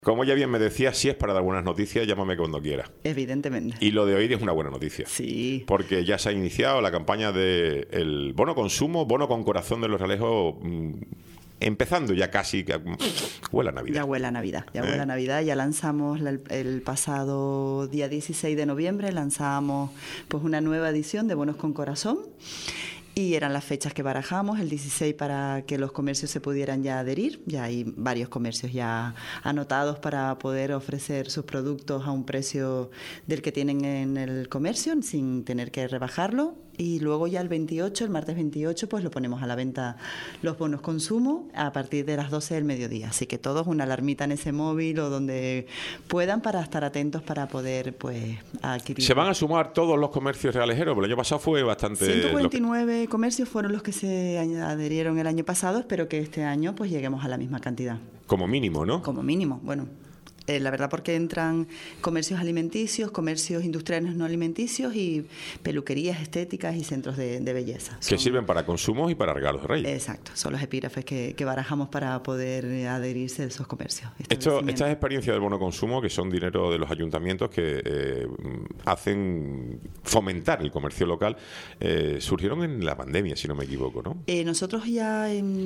Como ya bien me decías, si es para dar buenas noticias, llámame cuando quieras. Evidentemente. Y lo de hoy es una buena noticia. Sí. Porque ya se ha iniciado la campaña del bono consumo, bono con corazón de Los Realejos, empezando ya casi, que huele a Navidad. Ya huele a Navidad, huele a Navidad. Ya lanzamos el pasado día 16 de noviembre, lanzamos pues una nueva edición de Bonos con Corazón. Y eran las fechas que barajamos, el 16 para que los comercios se pudieran ya adherir. Ya hay varios comercios ya anotados para poder ofrecer sus productos a un precio del que tienen en el comercio, sin tener que rebajarlo. Y luego ya el 28, el martes 28, pues lo ponemos a la venta los bonos consumo a partir de las 12 del mediodía. Así que todos una alarmita en ese móvil o donde puedan para estar atentos para poder pues adquirir. ¿Se van a sumar todos los comercios realejeros? Porque el año pasado fue bastante... 149 comercios fueron los que se adherieron el año pasado. Espero que este año pues lleguemos a la misma cantidad. Como mínimo, ¿no? Como mínimo, bueno. La verdad, porque entran comercios alimenticios, comercios industriales no alimenticios y peluquerías estéticas y centros de belleza. Que sirven para consumos y para regalos de Reyes. Exacto, son los epígrafes que barajamos para poder adherirse a esos comercios. Estas experiencias del bono consumo, que son dinero de los ayuntamientos que hacen fomentar el comercio local, surgieron en la pandemia, si no me equivoco, ¿no? Nosotros ya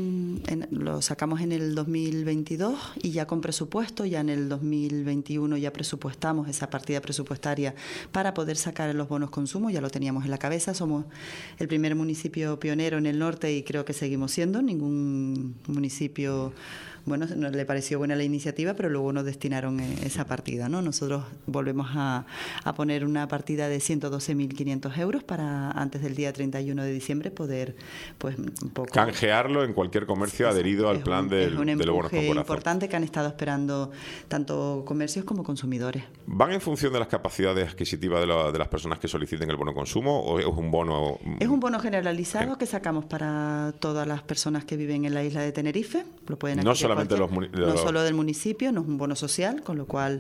lo sacamos en el 2022 y ya con presupuesto, ya en el 2021 ya presupuestamos esa partida presupuestaria para poder sacar los bonos consumo, ya lo teníamos en la cabeza. Somos el primer municipio pionero en el norte y creo que seguimos siendo. Ningún municipio, bueno, nos le pareció buena la iniciativa, pero luego nos destinaron esa partida, ¿no? Nosotros volvemos a poner una partida de 112.500 euros para antes del día 31 de diciembre poder, pues, un poco... canjearlo en cualquier comercio adherido al plan de los bonos con corazón. Es un importante que han estado esperando tanto comercios como consumidores. ¿Van en función de las capacidades adquisitivas de las personas que soliciten el bono consumo o es un bono...? Es un bono generalizado que sacamos para todas las personas que viven en la isla de Tenerife. Lo pueden no solamente no solo del municipio, no es un bono social, con lo cual...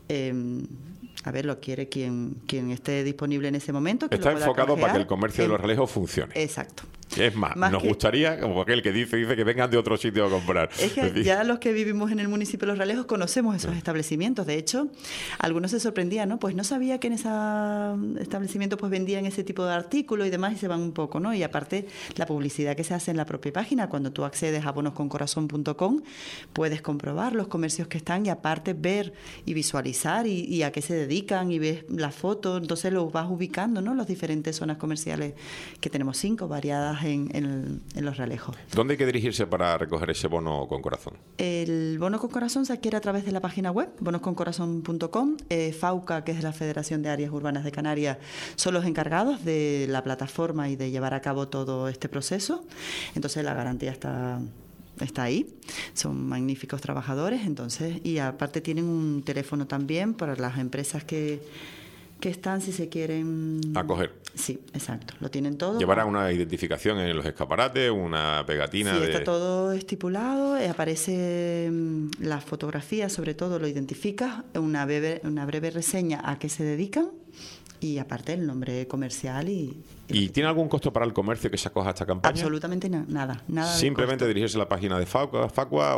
lo quiere quien esté disponible en ese momento. Está enfocado para que el comercio de Los Realejos funcione. Exacto. Es más nos gustaría, como aquel que dice que vengan de otro sitio a comprar. Es que ya los que vivimos en el municipio de Los Realejos conocemos esos establecimientos. De hecho, algunos se sorprendían, ¿no? Pues no sabía que en ese establecimiento pues vendían ese tipo de artículos y demás, y se van un poco, ¿no? Y aparte, la publicidad que se hace en la propia página, cuando tú accedes a bonosconcorazón.com, puedes comprobar los comercios que están y aparte ver y visualizar y a qué se dedican y ves las fotos, entonces los vas ubicando, ¿no? Las diferentes zonas comerciales que tenemos 5 variadas en Los Realejos. ¿Dónde hay que dirigirse para recoger ese bono con corazón? El bono con corazón se adquiere a través de la página web, bonosconcorazón.com. FAUCA, que es de la Federación de Áreas Urbanas de Canarias, son los encargados de la plataforma y de llevar a cabo todo este proceso. Entonces la garantía está ahí, son magníficos trabajadores, entonces, y aparte tienen un teléfono también para las empresas que están, si se quieren... acoger. Sí, exacto, lo tienen todo. Llevarán una identificación en los escaparates, una pegatina. Sí, está todo estipulado, aparece la fotografía, sobre todo lo identificas, una breve reseña a qué se dedican y aparte el nombre comercial y ¿tiene algún costo para el comercio que se acoja a esta campaña? Absolutamente nada. Simplemente dirigirse a la página de FAUCA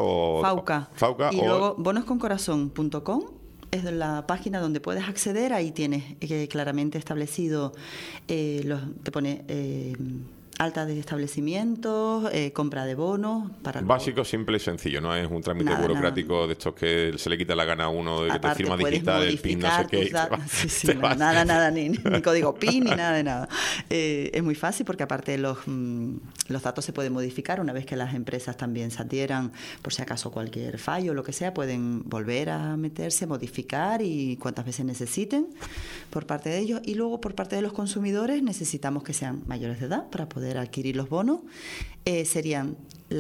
y luego bonosconcorazón.com es la página donde puedes acceder. Ahí tienes claramente establecido, te pone alta de establecimientos, compra de bonos. Básico, simple y sencillo, no es un trámite burocrático de estos que se le quita la gana a uno de que te firma digital, el PIN, no sé qué. Nada, ni código PIN, ni nada de nada. Es muy fácil porque aparte los datos se pueden modificar una vez que las empresas también se adhieran, por si acaso cualquier fallo o lo que sea, pueden volver a meterse, modificar y cuantas veces necesiten por parte de ellos. Y luego por parte de los consumidores necesitamos que sean mayores de edad para poder adquirir los bonos. Serían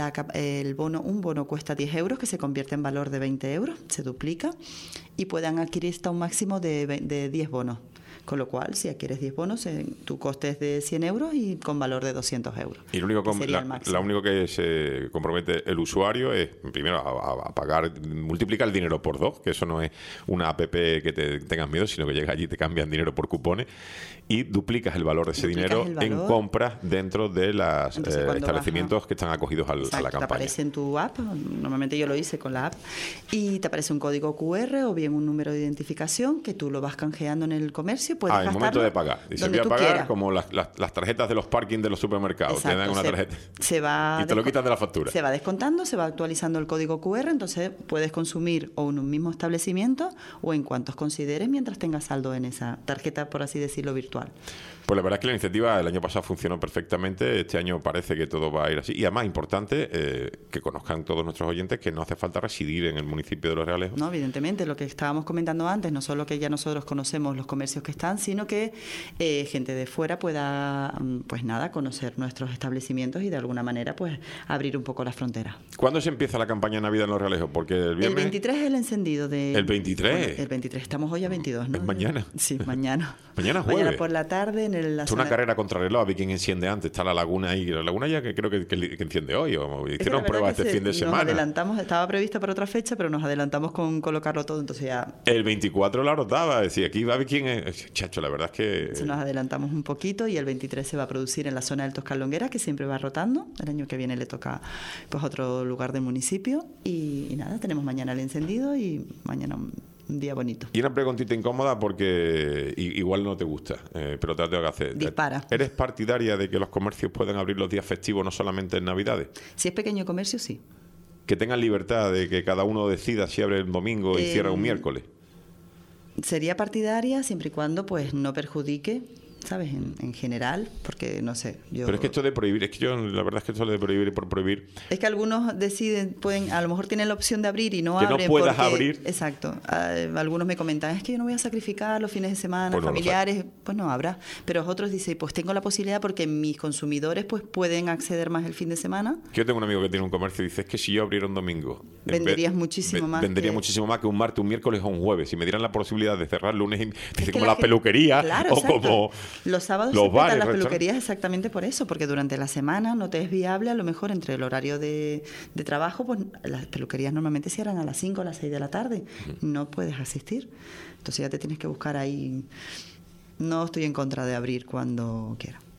un bono cuesta 10 euros, que se convierte en valor de 20 euros, se duplica, y puedan adquirir hasta un máximo de 10 bonos Con lo cual, si adquieres 10 bonos, tu coste es de 100 euros y con valor de 200 euros. Y lo único que se compromete el usuario es, primero, a pagar, multiplicar el dinero por 2, que eso no es una app que te tengas miedo, sino que llegas allí y te cambian dinero por cupones, y duplicas el valor de ese dinero en compras dentro de los establecimientos que están acogidos a la campaña. Te aparece en tu app, normalmente yo lo hice con la app, y te aparece un código QR o bien un número de identificación que tú lo vas canjeando en el comercio. En el momento de pagar. Y se voy a pagar quieras. Como las tarjetas de los parkings de los supermercados. Exacto, te dan una tarjeta y te lo quitas de la factura. Se va descontando, se va actualizando el código QR, entonces puedes consumir o en un mismo establecimiento o en cuantos consideres mientras tengas saldo en esa tarjeta, por así decirlo, virtual. Pues la verdad es que la iniciativa el año pasado funcionó perfectamente, este año parece que todo va a ir así. Y además, importante que conozcan todos nuestros oyentes que no hace falta residir en el municipio de Los Realejos. No, evidentemente, lo que estábamos comentando antes, no solo que ya nosotros conocemos los comercios que están, sino que gente de fuera pueda, pues nada, conocer nuestros establecimientos y de alguna manera pues abrir un poco las fronteras. ¿Cuándo se empieza la campaña de Navidad en Los Realejos? Porque el viernes... El 23 es el encendido de... ¿El 23? Bueno, el 23, estamos hoy a 22, ¿no? ¿Es mañana? Sí, mañana. Mañana jueves. Mañana por la tarde en es una carrera contrarreloj, a ver quién enciende antes. Está la laguna ahí. La laguna ya que creo que enciende hoy. Hicieron pruebas este fin de semana. Nos adelantamos, estaba prevista para otra fecha, pero nos adelantamos con colocarlo todo, entonces ya... El 24 la rotaba, decía, aquí va a ver quién es. Chacho, la verdad es que... Nos adelantamos un poquito y el 23 se va a producir en la zona del Toscar Longuera, que siempre va rotando. El año que viene le toca pues otro lugar del municipio. Y nada, tenemos mañana el encendido y mañana... un día bonito. Y una preguntita incómoda porque igual no te gusta, pero te la tengo que hacer. Dispara. ¿Eres partidaria de que los comercios puedan abrir los días festivos, no solamente en Navidades? Si es pequeño comercio, sí. Que tengan libertad de que cada uno decida si abre el domingo y cierra un miércoles. Sería partidaria siempre y cuando pues no perjudique, ¿sabes? En general, porque no sé, yo... Pero es que esto de prohibir, es que yo, la verdad es que esto de prohibir por prohibir... Es que algunos deciden, a lo mejor tienen la opción de abrir y no que abren. Que no puedas porque, abrir. Exacto. Algunos me comentan, es que yo no voy a sacrificar los fines de semana, pues familiares, pues no habrá. Pero otros dicen, pues tengo la posibilidad porque mis consumidores pues pueden acceder más el fin de semana. Yo tengo un amigo que tiene un comercio y dice, es que si yo abriera un domingo... Venderías muchísimo más. Vendería muchísimo más que un martes, un miércoles o un jueves. Si me dieran la posibilidad de cerrar lunes, como la peluquería, claro, o exacto. Como... Los sábados las peluquerías exactamente por eso, porque durante la semana no te es viable, a lo mejor entre el horario de trabajo, pues las peluquerías normalmente cierran a las 5 o a las 6 de la tarde. No puedes asistir. Entonces ya te tienes que buscar ahí. No estoy en contra de abrir cuando quiera.